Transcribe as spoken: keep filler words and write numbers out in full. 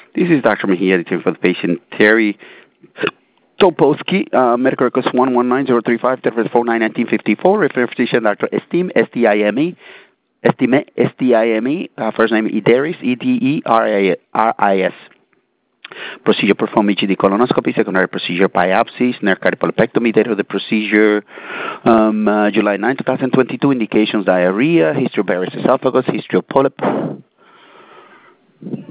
This is Doctor Mejia, editing for the patient Terry Topolsky, uh, medical records one one nine zero three five, telephone four nine one nine five four, referring physician Doctor Estime, S T I M E, Estime, S T I M E, uh, first name Ederis, E D E R I S. Procedure performed H D colonoscopy, secondary procedure biopsy, snare cardiopulpectomy, date of the procedure um, uh, July ninth, twenty twenty-two, indications diarrhea, history of Barrett's esophagus, history of polyp.